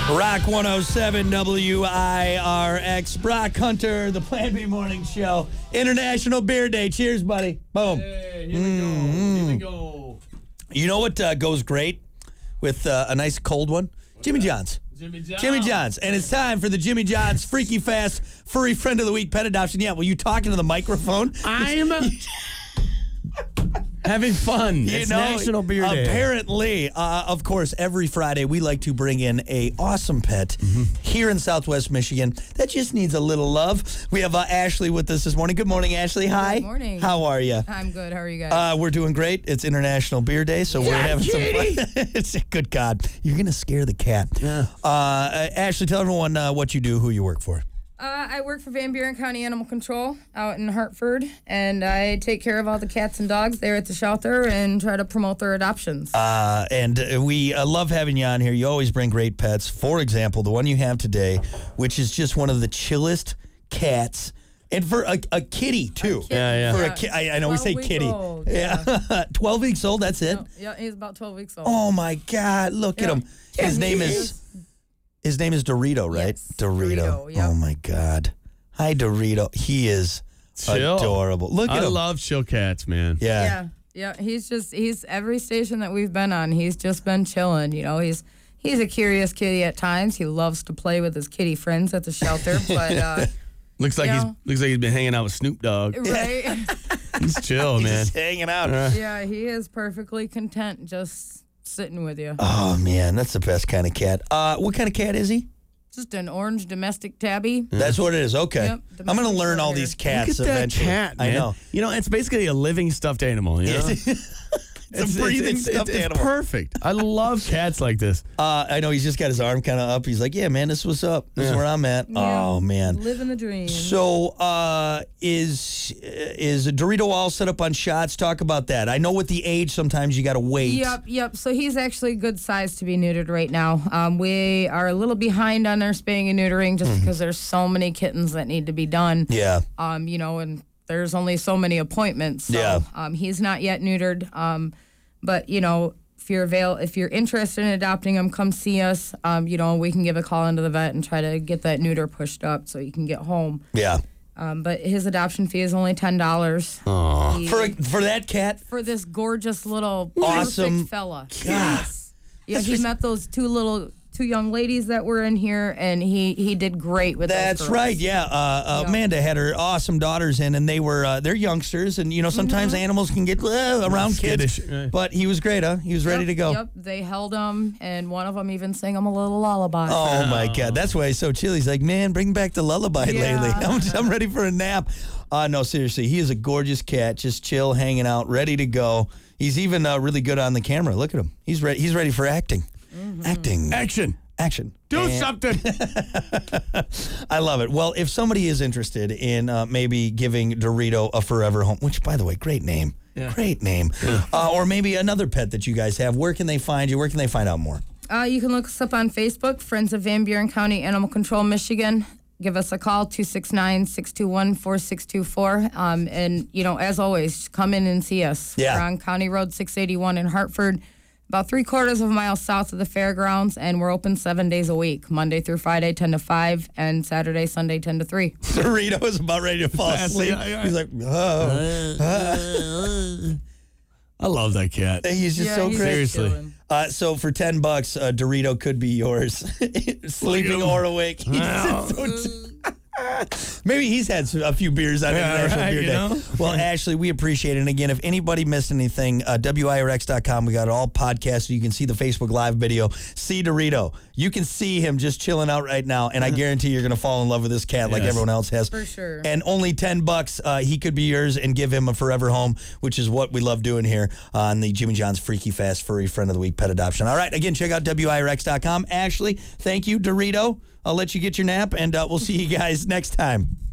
Rock 107 WIRX. Brock Hunter, the Plan B Morning Show. International Beer Day. Cheers, buddy. Boom. Hey, here we go. Here we go. You know what goes great with a nice cold one? Jimmy John's. Jimmy John's. And it's time for the Jimmy John's Freaky Fast Furry Friend of the Week Pet Adoption. Yeah, well, you talking to the microphone? I'm having fun. It's National Beer Day. Apparently, of course, every Friday we like to bring in a awesome pet here in Southwest Michigan that just needs a little love. We have Ashley with us this morning. Good morning, Ashley. Hi. Good morning. How are you? I'm good. How are you guys? We're doing great. It's International Beer Day, so we're having some fun. It's good God. You're going to scare the cat. Yeah. Ashley, tell everyone what you do, who you work for. I work for Van Buren County Animal Control out in Hartford, and I take care of all the cats and dogs there at the shelter and try to promote their adoptions. And we love having you on here. You always bring great pets. For example, the one you have today, which is just one of the chillest cats. And for a kitty, too. Yeah. For I know we say kitty. Old, yeah. 12 weeks old, that's it? Yeah, he's about 12 weeks old. Oh, my God. Look at him. His name is Dorito, right? Yes, Dorito. Dorito, yep. Oh, my God. Hi, Dorito. He is Chill. adorable. Look at him. I love chill cats, man. Yeah. Yeah, he's every station that we've been on, he's just been chilling. You know, he's a curious kitty at times. He loves to play with his kitty friends at the shelter, but Looks like he's been hanging out with Snoop Dogg. right? He's chill, He's man. just hanging out. Yeah, he is perfectly content just sitting with you. Oh, man, that's the best kind of cat. What kind of cat is he? Just an orange domestic tabby. That's what it is. Okay. Yep, I'm going to learn all domestic these Look cats at that eventually. cat, man. I know. You know, it's basically a living stuffed animal, you know? It's a breathing stuffed it's animal. perfect. I love cats like this. I know he's just got his arm kind of up. He's like, yeah, man, this is what's up. This is where I'm at. Yeah. Oh, man. Living the dream. So is Dorito all set up on shots? Talk about that. I know with the age, sometimes you got to wait. Yep. So he's actually good size to be neutered right now. We are a little behind on our spaying and neutering just because there's so many kittens that need to be done. Yeah. You know, and there's only so many appointments. So, Yeah. He's not yet neutered. But you know, if you're interested in adopting him, come see us. You know, we can give a call into the vet and try to get that neuter pushed up so you can get home. Yeah. But his adoption fee is only $10. For that cat? For this gorgeous little Awesome perfect fella. Yes. Yeah, he met those two young ladies that were in here, and he did great with That's those girls. right. Yeah. Amanda had her awesome daughters in, and they were they're youngsters, and you know sometimes animals can get around kids. Skittish. But he was great, huh? He was ready to go. Yep, they held him, and one of them even sang him a little lullaby. Oh my God, that's why he's so chill. He's like, man, bring back the lullaby Yeah. lately. I'm ready for a nap. No, seriously, he is a gorgeous cat, just chill, hanging out, ready to go. He's even really good on the camera. Look at him. He's ready. He's ready for acting. Acting. Action. Do something. I love it. Well, if somebody is interested in maybe giving Dorito a forever home, which, by the way, great name. Yeah. Great name. Or maybe another pet that you guys have, where can they find you? Where can they find out more? You can look us up on Facebook, Friends of Van Buren County Animal Control, Michigan. Give us a call, 269-621-4624. And, you know, as always, come in and see us. Yeah. We're on County Road 681 in Hartford, about 3/4 of a mile south of the fairgrounds, and we're open 7 days a week, Monday through Friday, 10 to 5, and Saturday, Sunday, 10 to 3. Dorito is about ready to fall asleep. He's like, I love that cat. He's just so he's great. Seriously. chilling. So for $10, Dorito could be yours, sleeping or awake. He's so maybe he's had a few beers on International Beer Day. know? Well, Ashley, we appreciate it. And again, if anybody missed anything, WIRX.com, we got it all podcast, so you can see the Facebook Live video. See Dorito. You can see him just chilling out right now, and I guarantee you're going to fall in love with this cat like Yes. everyone else has. For sure. And only $10, he could be yours and give him a forever home, which is what we love doing here on the Jimmy John's Freaky Fast Furry Friend of the Week Pet Adoption. All right, again, check out WIRX.com. Ashley, thank you. Dorito, I'll let you get your nap, and we'll see you guys next time.